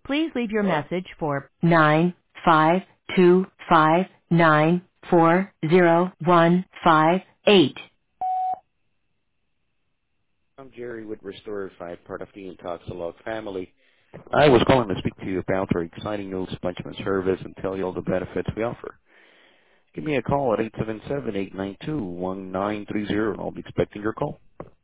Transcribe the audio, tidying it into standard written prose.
Please leave your message for 952594015. I'm Jerry with Restore 5, part of the Intoxilog family. I was calling to speak to you about our exciting new sponsorship service and tell you all the benefits we offer. Give me a call at 877-892-1930 and I'll be expecting your call.